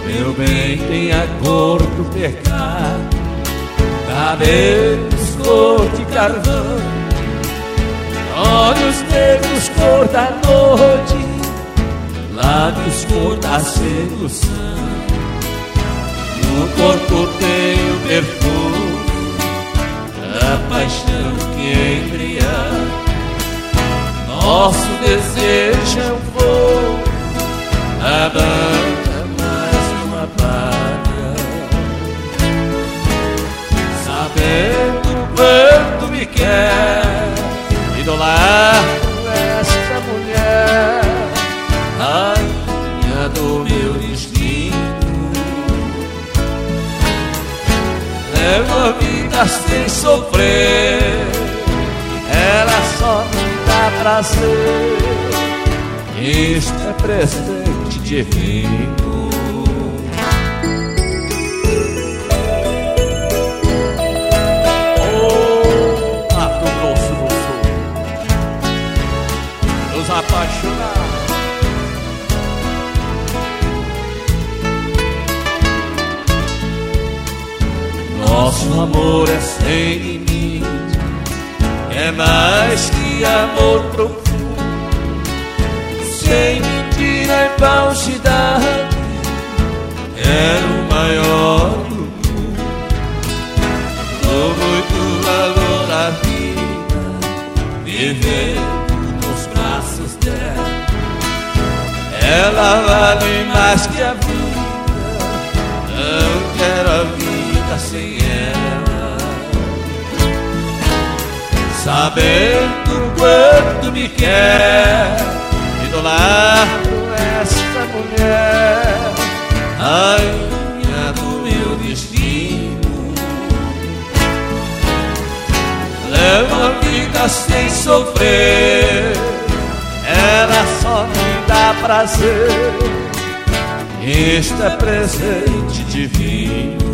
Meu bem tem a cor do pecado, cabelos cor de carvão, olhos negros cor da noite, lábios cor da sedução. No corpo tem o perfume da paixão que embriaga. Nosso desejo é um fogo, abanda mais uma palha. Sabendo quanto me quer, idolatro esta mulher, rainha do meu destino. Levo a vida sem sofrer, ela só me dá prazer. Isto é presente divino. Oh, Mato Grosso do Sul, nos apaixonar. Nosso amor é sem limite, é mais que amor profundo. Sem mentira e falsidade, é o maior do mundo. Dou muito valor à vida, vivendo nos braços dela. Ela vale mais que a vida, não quero a vida sem ela. Sabendo quanto me quer, idolatro esta mulher, rainha do meu destino. Levo a vida sem sofrer, ela só me dá prazer. Isto é presente divino.